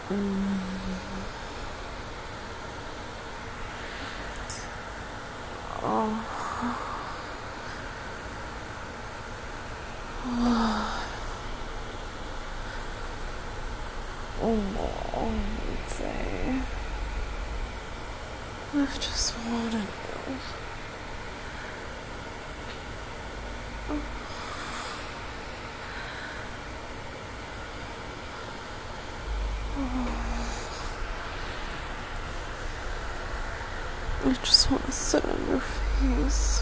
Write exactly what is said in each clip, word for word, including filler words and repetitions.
Mm. Oh. Oh, all day. I just wanted you. I just want to sit on your face.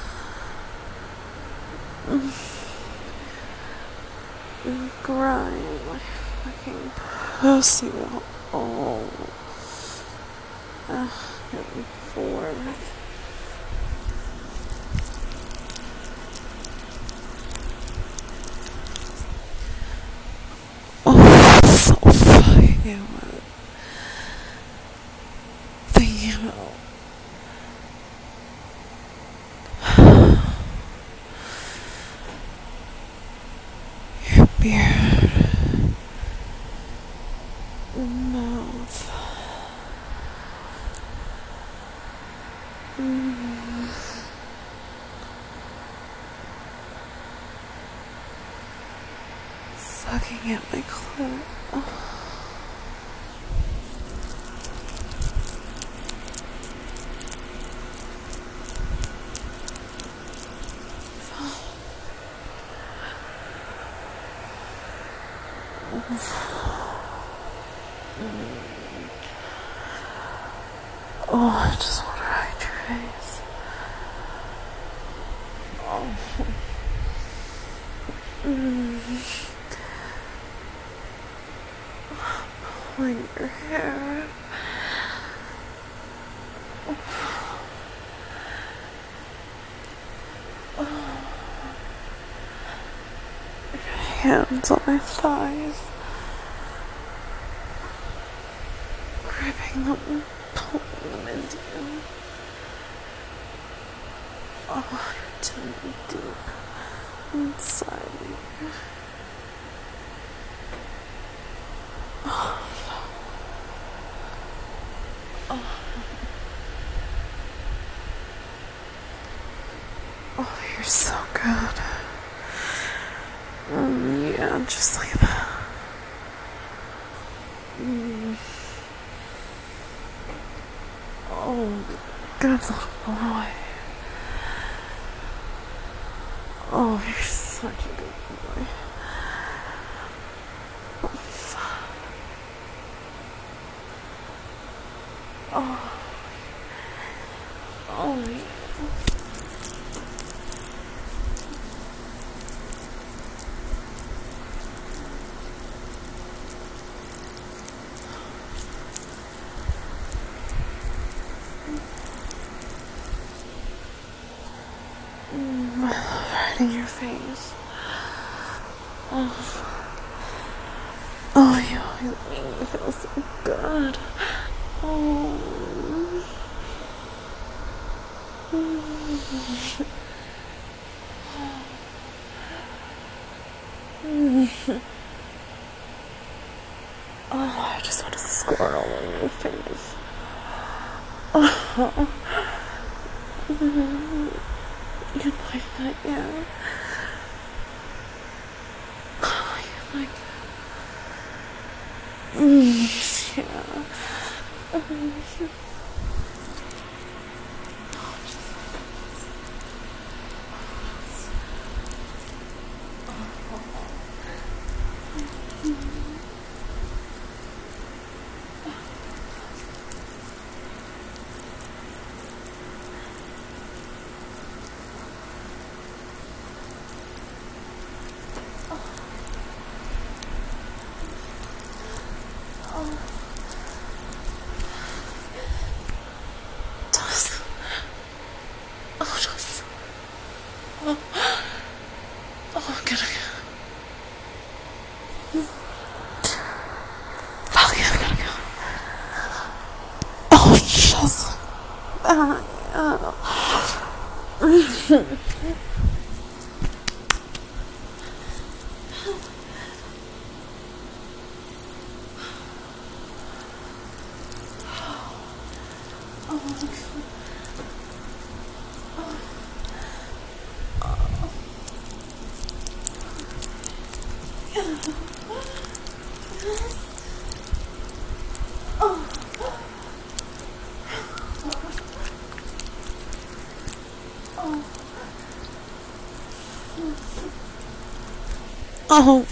And grind my fucking pussy all back and forth. Oh, so fucking wet. Thinking about your beard, mouth. Mm. Sucking at my clit. Oh. Oh, I just want to ride your face. Oh. Mm. Pulling your hair. Oh. Your hands on my thighs. Gripping them, pulling them into you. Oh, you're deep inside me. Oh. Oh. Oh, you're so good. Mm, yeah, just like that. Mm. Oh, good little boy. Oh, you're such a good boy. Oh, fuck. Oh. Oh, yeah. Mm, I love riding your face. Oh. Oh, you always make me feel so good. Oh. Oh, I just want to squirrel in your face. Oh. You like that, yeah? Oh, you like that? Mm, yeah. Mm. Oh, good. Fuck, I gotta go. Oh, just. Uh, uh. Oh.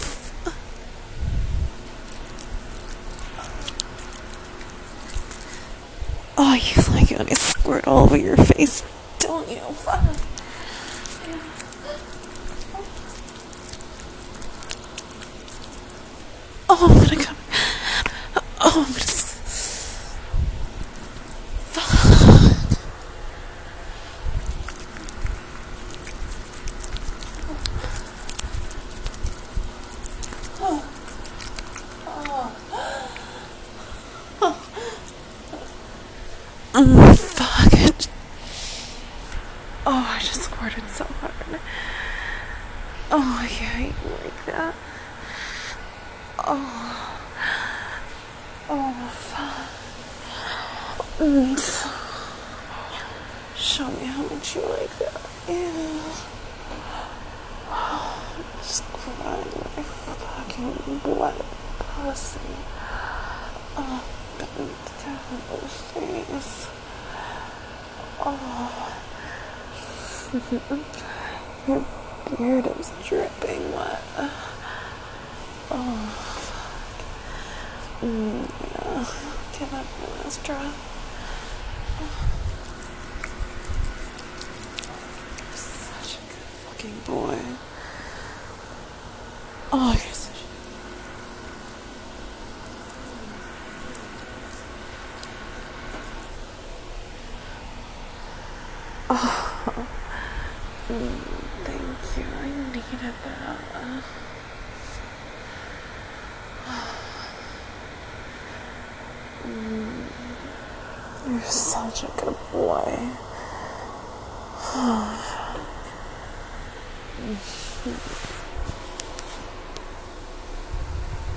Oh, you like it when I squirt all over your face, don't you? Oh, I'm gonna come. Oh, I'm gonna. Mm, fuck it. Oh, I just squirted so hard. Oh, yeah, you like that. Oh. Oh, fuck. Mm. Show me how much you like that. Yeah. Just grind my fucking blood pussy up and down your face. Oh. Your beard is dripping wet. Oh, fuck. Mm, yeah. Give up your last drop. You're such a good fucking boy. Oh, you're such a... Oh. Mm, thank you. I needed that. Mm, you're such a good boy. Oh.